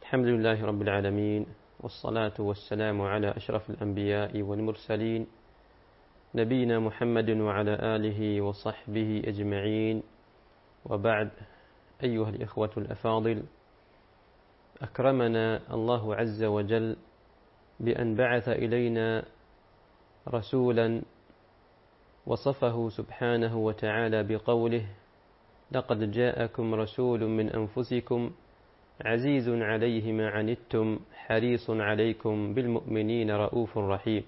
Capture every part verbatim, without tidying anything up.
الحمد لله رب العالمين، والصلاة والسلام على أشرف الأنبياء والمرسلين نبينا محمد وعلى آله وصحبه أجمعين، وبعد. أيها الإخوة الأفاضل، أكرمنا الله عز وجل بأن بعث إلينا رسولا وصفه سبحانه وتعالى بقوله: لقد جاءكم رسول من أنفسكم عزيز عليه ما عنتم حريص عليكم بالمؤمنين رؤوف رحيم.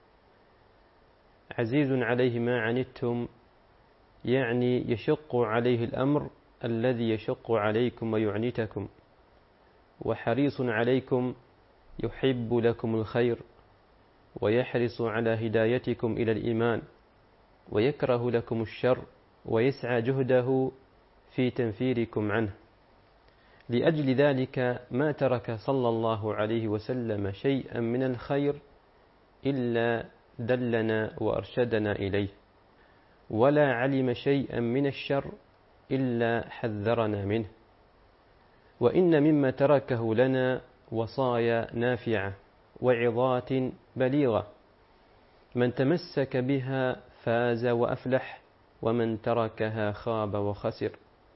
عزيز عليه ما عنتم يعني يشق عليه الأمر الذي يشق عليكم ويعنتكم، وحريص عليكم يحب لكم الخير ويحرص على هدايتكم إلى الإيمان، ويكره لكم الشر ويسعى جهده في تنفيركم عنه. لأجل ذلك ما ترك صلى الله عليه وسلم شيئا من الخير إلا دلنا وأرشدنا إليه، ولا علم شيئا من الشر إلا حذرنا منه. وإن مما تركه لنا وصايا نافعة وعظات بليغة، من تمسك بها فاز وأفلح، ومن تركها خاب وخسر.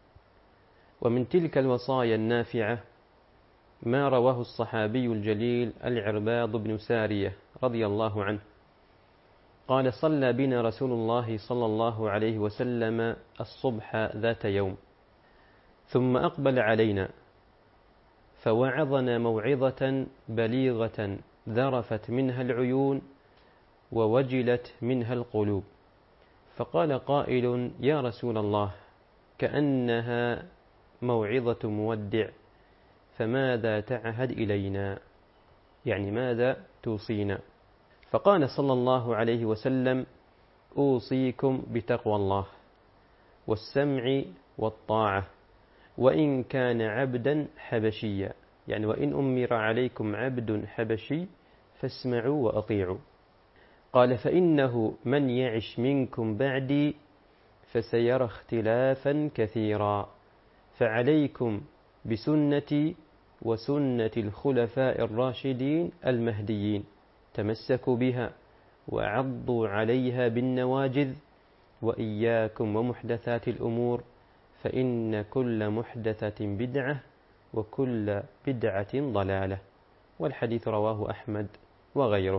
ومن تلك الوصايا النافعة ما رواه الصحابي الجليل العرباض بن سارية رضي الله عنه قال: صلى بنا رسول الله صلى الله عليه وسلم الصبح ذات يوم، ثم أقبل علينا فوعظنا موعظة بليغة ذرفت منها العيون ووجلت منها القلوب، فقال قائل: يا رسول الله، كأنها موعظة مودع، فماذا تعهد إلينا؟ يعني ماذا توصينا؟ فقال صلى الله عليه وسلم: أوصيكم بتقوى الله والسمع والطاعة، وإن كان عبدا حبشيا، يعني وإن أمر عليكم عبد حبشي فاسمعوا وأطيعوا. قال: فإنه من يعش منكم بعدي فسيرى اختلافا كثيرا، فعليكم بسنتي وسنة الخلفاء الراشدين المهديين، تمسكوا بها وعضوا عليها بالنواجذ، وإياكم ومحدثات الأمور، فإن كل محدثة بدعة وكل بدعة ضلالة. والحديث رواه أحمد وغيره.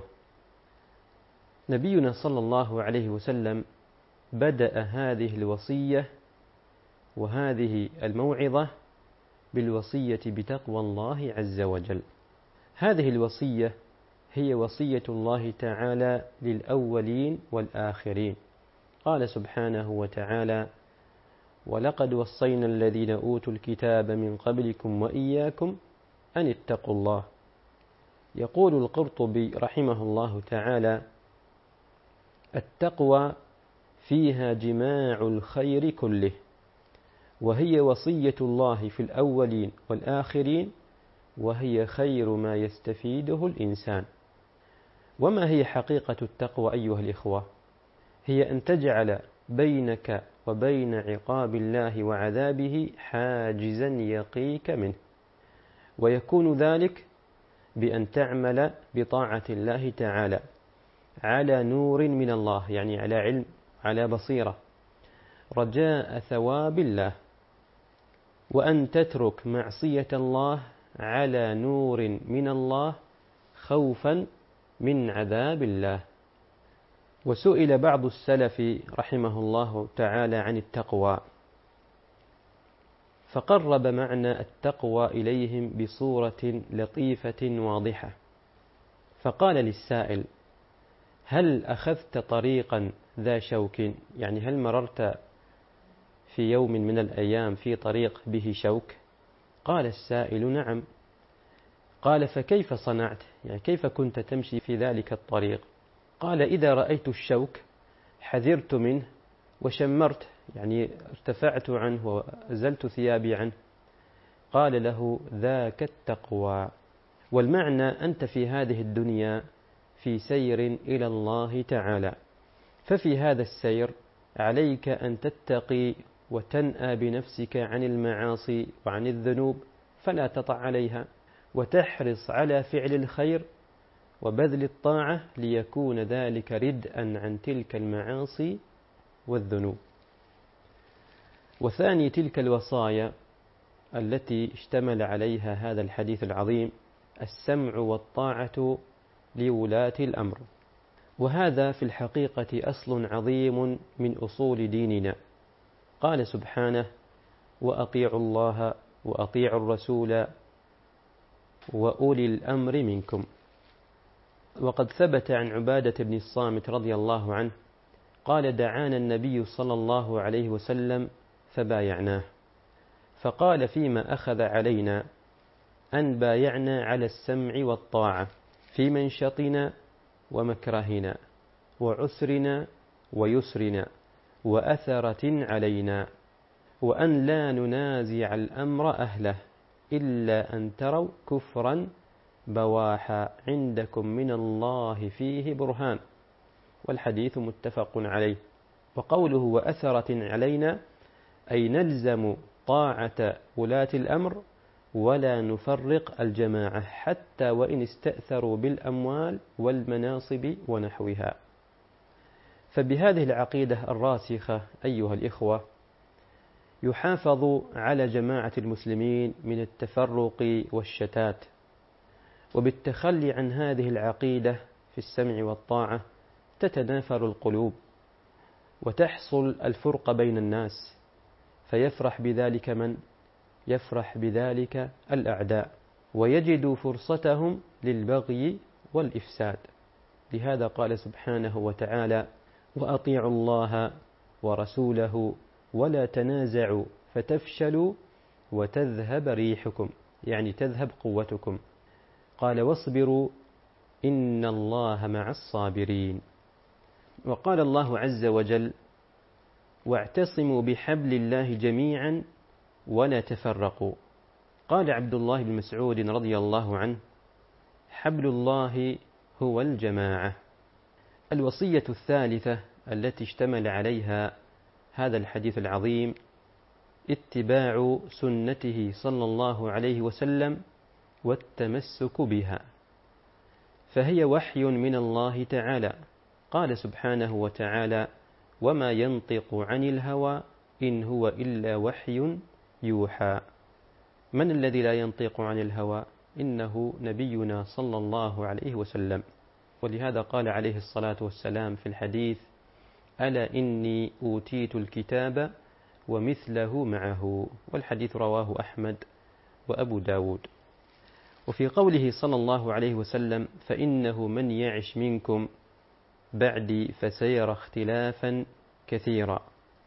نبينا صلى الله عليه وسلم بدأ هذه الوصية وهذه الموعظة بالوصية بتقوى الله عز وجل. هذه الوصية هي وصية الله تعالى للأولين والآخرين. قال سبحانه وتعالى: ولقد وصينا الذين أوتوا الكتاب من قبلكم وإياكم أن اتقوا الله. يقول القرطبي رحمه الله تعالى: التقوى فيها جماع الخير كله، وهي وصية الله في الأولين والآخرين، وهي خير ما يستفيده الإنسان. وما هي حقيقة التقوى أيها الإخوة؟ هي أن تجعل بينك وبين عقاب الله وعذابه حاجزا يقيك منه، ويكون ذلك بأن تعمل بطاعة الله تعالى على نور من الله، يعني على علم، على بصيرة، رجاء ثواب الله، وأن تترك معصية الله على نور من الله خوفا من عذاب الله. وسئل بعض السلف رحمه الله تعالى عن التقوى، فقرب معنى التقوى إليهم بصورة لطيفة واضحة، فقال للسائل: هل أخذت طريقا ذا شوك؟ يعني هل مررت في يوم من الأيام في طريق به شوك؟ قال السائل: نعم. قال: فكيف صنعت؟ يعني كيف كنت تمشي في ذلك الطريق؟ قال: إذا رأيت الشوك حذرت منه وشمرت، يعني ارتفعت عنه وأزلت ثيابي عنه. قال له: ذاك التقوى. والمعنى أنت في هذه الدنيا في سير إلى الله تعالى، ففي هذا السير عليك أن تتقي وتنأى بنفسك عن المعاصي وعن الذنوب، فلا تطع عليها، وتحرص على فعل الخير وبذل الطاعة ليكون ذلك ردءا عن تلك المعاصي والذنوب. وثاني تلك الوصايا التي اشتمل عليها هذا الحديث العظيم السمع والطاعة لولاة الأمر، وهذا في الحقيقة أصل عظيم من أصول ديننا. قال سبحانه: وأطيعوا الله وأطيعوا الرسول وأولي الأمر منكم. وقد ثبت عن عبادة بن الصامت رضي الله عنه قال: دعانا النبي صلى الله عليه وسلم فبايعناه، فقال فيما أخذ علينا أن بايعنا على السمع والطاعة في منشطنا ومكرهنا وعسرنا ويسرنا وأثرة علينا، وأن لا ننازع الأمر أهله إلا أن تروا كفرا بواحا عندكم من الله فيه برهان. والحديث متفق عليه. وقوله وأثرة علينا أي نلزم طاعة ولاة الأمر ولا نفرق الجماعة حتى وإن استأثروا بالأموال والمناصب ونحوها. فبهذه العقيدة الراسخة أيها الإخوة يحافظ على جماعة المسلمين من التفرق والشتات، وبالتخلي عن هذه العقيدة في السمع والطاعة تتنافر القلوب وتحصل الفرقة بين الناس، فيفرح بذلك من؟ يفرح بذلك الأعداء، ويجد فرصتهم للبغي والإفساد. لهذا قال سبحانه وتعالى: وأطيعوا الله ورسوله ولا تنازعوا فتفشلوا وتذهب ريحكم، يعني تذهب قوتكم. قال: واصبروا إن الله مع الصابرين. وقال الله عز وجل: واعتصموا بحبل الله جميعا ولا تفرقوا. قال عبد الله بن مسعود رضي الله عنه: حبل الله هو الجماعة. الوصية الثالثة التي اشتمل عليها هذا الحديث العظيم اتباع سنته صلى الله عليه وسلم والتمسك بها، فهي وحي من الله تعالى. قال سبحانه وتعالى: وما ينطق عن الهوى إن هو إلا وحي يوحى. من الذي لا ينطق عن الهوى؟ إنه نبينا صلى الله عليه وسلم. ولهذا قال عليه الصلاة والسلام في الحديث: ألا إني أوتيت الكتاب ومثله معه. والحديث رواه أحمد وأبو داود. وفي قوله صلى الله عليه وسلم: فإنه من يعش منكم بعدي فسيرى اختلافا كثيرا.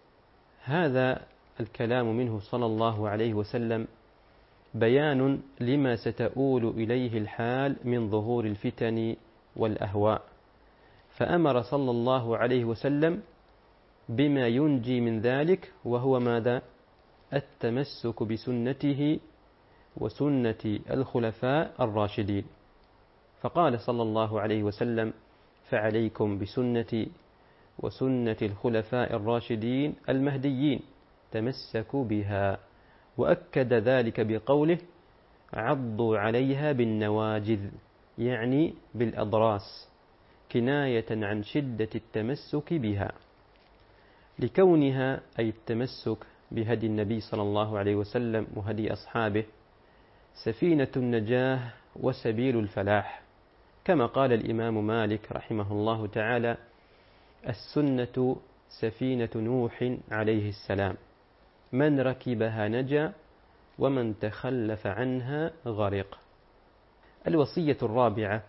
هذا الكلام منه صلى الله عليه وسلم بيان لما ستؤول إليه الحال من ظهور الفتن والأهواء، فأمر صلى الله عليه وسلم بما ينجي من ذلك، وهو ماذا؟ التمسك بسنته وسنة الخلفاء الراشدين. فقال صلى الله عليه وسلم: فعليكم بسنتي وسنة الخلفاء الراشدين المهديين تمسكوا بها. وأكد ذلك بقوله: عضوا عليها بالنواجذ، يعني بالأضراس، كناية عن شدة التمسك بها، لكونها أي التمسك بهدي النبي صلى الله عليه وسلم وهدي أصحابه سفينة النجاة وسبيل الفلاح. كما قال الإمام مالك رحمه الله تعالى: السنة سفينة نوح عليه السلام، من ركبها نجا ومن تخلف عنها غرق. الوصية الرابعة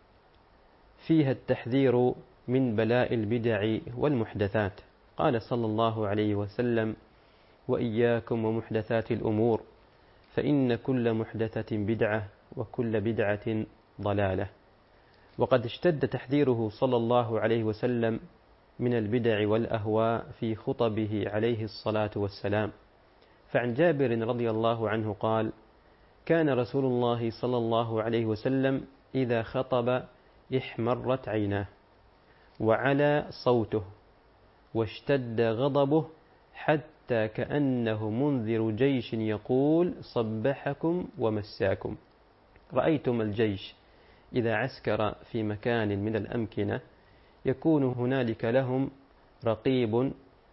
فيها التحذير من بلاء البدع والمحدثات. قال صلى الله عليه وسلم: وإياكم ومحدثات الأمور فإن كل محدثة بدعة وكل بدعة ضلالة. وقد اشتد تحذيره صلى الله عليه وسلم من البدع والأهواء في خطبه عليه الصلاة والسلام. فعن جابر رضي الله عنه قال: كان رسول الله صلى الله عليه وسلم إذا خطب احمرت عيناه وعلى صوته واشتد غضبه حتى كأنه منذر جيش يقول: صبحكم ومساكم. رأيتم الجيش إذا عسكر في مكان من الأمكنة يكون هنالك لهم رقيب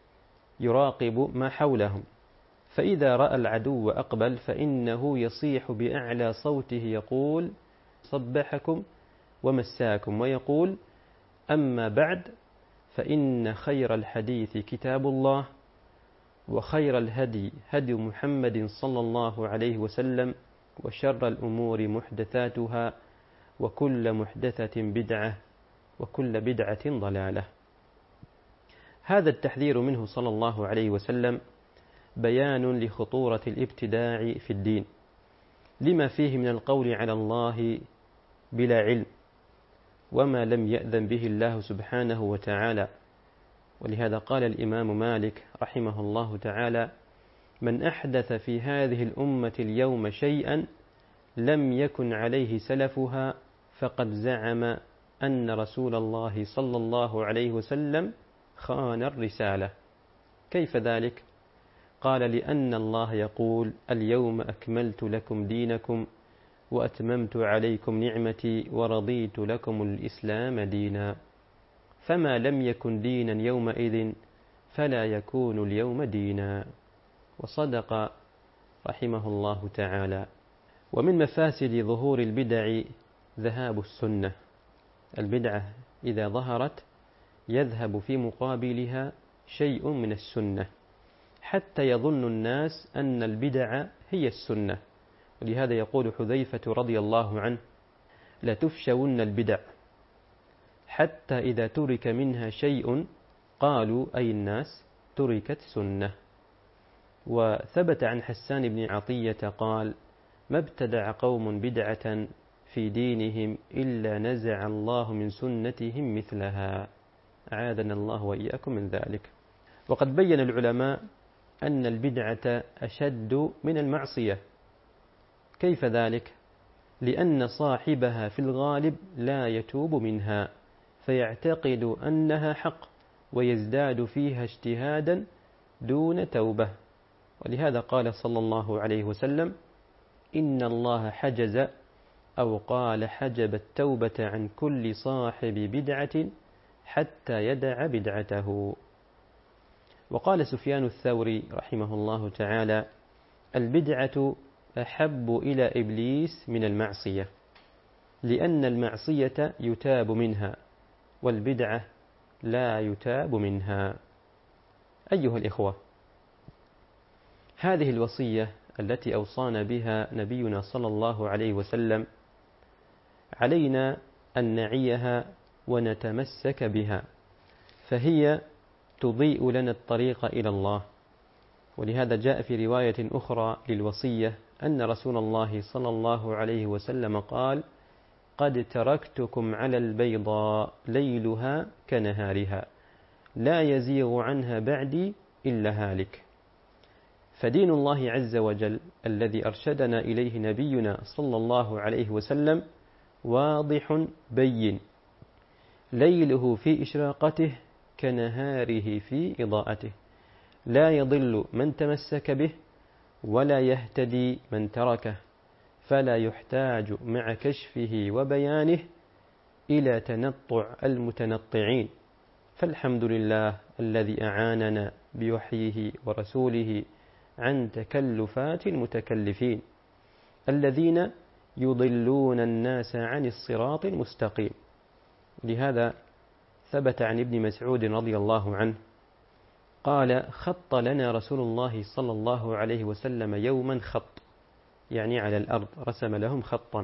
يراقب ما حولهم، فإذا رأى العدو أقبل فإنه يصيح بأعلى صوته يقول صبحكم ومساكم، ويقول أما بعد فإن خير الحديث كتاب الله، وخير الهدي هدي محمد صلى الله عليه وسلم، وشر الأمور محدثاتها، وكل محدثة بدعة، وكل بدعة ضلالة. هذا التحذير منه صلى الله عليه وسلم بيان لخطورة الابتداع في الدين، لما فيه من القول على الله بلا علم وما لم يأذن به الله سبحانه وتعالى. ولهذا قال الإمام مالك رحمه الله تعالى: من أحدث في هذه الأمة اليوم شيئا لم يكن عليه سلفها فقد زعم أن رسول الله صلى الله عليه وسلم خان الرسالة. كيف ذلك؟ قال: لأن الله يقول: اليوم أكملت لكم دينكم وأتممت عليكم نعمتي ورضيت لكم الإسلام دينا، فما لم يكن دينا يومئذ فلا يكون اليوم دينا. وصدق رحمه الله تعالى. ومن مفاسد ظهور البدع ذهاب السنة. البدعة إذا ظهرت يذهب في مقابلها شيء من السنة، حتى يظن الناس أن البدع هي السنة. ولهذا يقول حذيفة رضي الله عنه: لتفشون البدع حتى إذا ترك منها شيء قالوا أي الناس تركت سنة. وثبت عن حسان بن عطية قال: ما ابتدع قوم بدعة في دينهم إلا نزع الله من سنتهم مثلها، أعاذنا الله وإياكم من ذلك. وقد بين العلماء أن البدعة أشد من المعصية. كيف ذلك؟ لأن صاحبها في الغالب لا يتوب منها فيعتقد أنها حق ويزداد فيها اجتهادا دون توبة. ولهذا قال صلى الله عليه وسلم: إن الله حجز أو قال حجب التوبة عن كل صاحب بدعة حتى يدع بدعته. وقال سفيان الثوري رحمه الله تعالى: البدعة أحب إلى إبليس من المعصية، لأن المعصية يتاب منها والبدعة لا يتاب منها. أيها الإخوة، هذه الوصية التي أوصانا بها نبينا صلى الله عليه وسلم علينا أن نعيها ونتمسك بها، فهي تضيء لنا الطريق إلى الله. ولهذا جاء في رواية أخرى للوصية أن رسول الله صلى الله عليه وسلم قال: قد تركتكم على البيضاء ليلها كنهارها لا يزيغ عنها بعدي إلا هالك. فدين الله عز وجل الذي أرشدنا إليه نبينا صلى الله عليه وسلم واضح بين، ليله في إشراقته كنهاره في إضاءته، لا يضل من تمسك به ولا يهتدي من تركه، فلا يحتاج مع كشفه وبيانه إلى تنطع المتنطعين. فالحمد لله الذي أعاننا بوحيه ورسوله عن تكلفات المتكلفين الذين يضلون الناس عن الصراط المستقيم. لهذا ثبت عن ابن مسعود رضي الله عنه قال: خط لنا رسول الله صلى الله عليه وسلم يوما خط، يعني على الأرض رسم لهم خطا،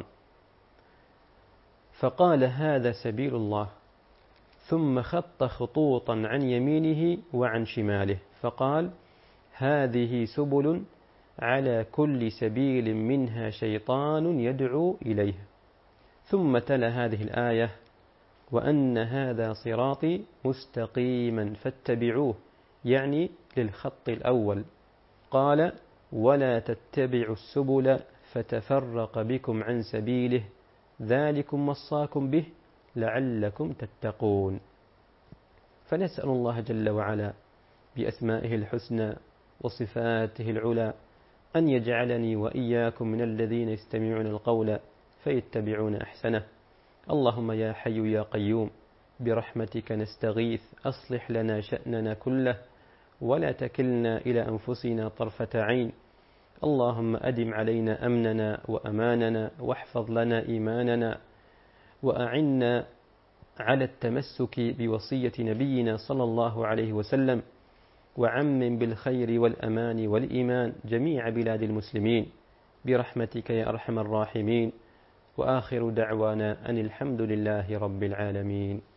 فقال: هذا سبيل الله، ثم خط خطوطا عن يمينه وعن شماله فقال: هذه سبل على كل سبيل منها شيطان يدعو إليه، ثم تلا هذه الآية: وأن هذا صراطي مستقيما فاتبعوه، يعني للخط الأول. قال: ولا تتبعوا السبل فتفرق بكم عن سبيله ذلكم وصاكم به لعلكم تتقون. فنسأل الله جل وعلا بأسمائه الحسنى وصفاته العلى أن يجعلني وإياكم من الذين يستمعون القول فيتبعون أحسنه. اللهم يا حي يا قيوم برحمتك نستغيث، أصلح لنا شأننا كله ولا تكلنا إلى أنفسنا طرفة عين. اللهم أدم علينا أمننا وأماننا، واحفظ لنا إيماننا، وأعنا على التمسك بوصية نبينا صلى الله عليه وسلم، وعمم بالخير والأمان والإيمان جميع بلاد المسلمين برحمتك يا أرحم الراحمين. وآخر دعوانا أن الحمد لله رب العالمين.